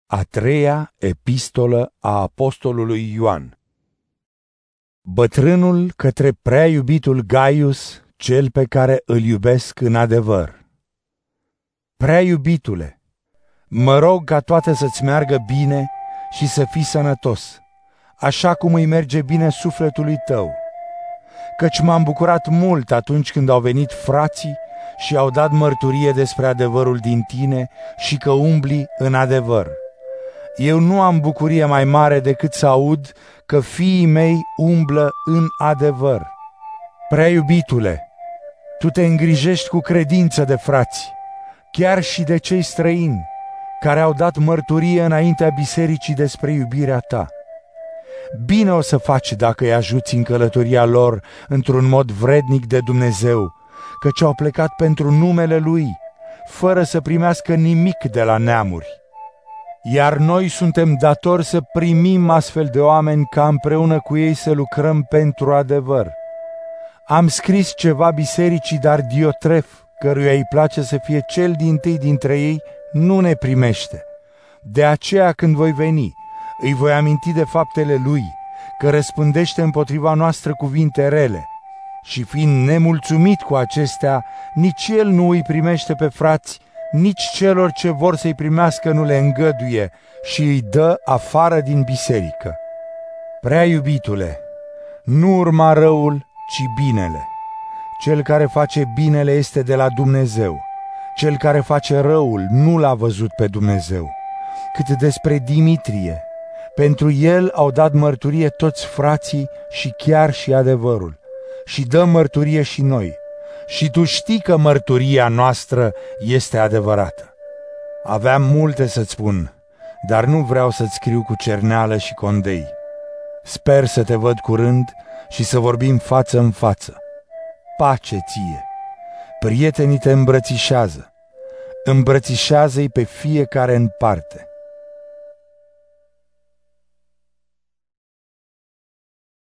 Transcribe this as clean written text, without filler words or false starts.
A treia epistolă a apostolului Ioan. Bătrânul către prea iubitul Gaius, cel pe care îl iubesc în adevăr. Prea iubitule, mă rog ca toate să-ți meargă bine și să fii sănătos, așa cum îi merge bine sufletului tău. Căci m-am bucurat mult atunci când au venit frații și au dat mărturie despre adevărul din tine și că umbli în adevăr. Eu nu am bucurie mai mare decât să aud că fiii mei umblă în adevăr. Prea iubitule, tu te îngrijești cu credință de frați, chiar și de cei străini, care au dat mărturie înaintea bisericii despre iubirea ta. Bine o să faci dacă îi ajuți în călătoria lor într-un mod vrednic de Dumnezeu, căci au plecat pentru numele Lui, fără să primească nimic de la neamuri. Iar noi suntem datori să primim astfel de oameni ca împreună cu ei să lucrăm pentru adevăr. Am scris ceva bisericii, dar Diotref, căruia îi place să fie cel dintâi dintre ei, nu ne primește. De aceea când voi veni, îi voi aminti de faptele lui, că răspândește împotriva noastră cuvinte rele. Și fiind nemulțumit cu acestea, nici el nu îi primește pe frați, nici celor ce vor să-i primească nu le îngăduie și îi dă afară din biserică. Prea iubitule, nu urma răul, ci binele. Cel care face binele este de la Dumnezeu. Cel care face răul nu l-a văzut pe Dumnezeu. Cât despre Dimitrie, pentru el au dat mărturie toți frații și chiar și adevărul. Și dăm mărturie și noi. Și tu știi că mărturia noastră este adevărată. Aveam multe să-ți spun, dar nu vreau să-ți scriu cu cerneală și condei. Sper să te văd curând și să vorbim față în față. Pace ție! Prietenii te îmbrățișează. Îmbrățișează-i pe fiecare în parte.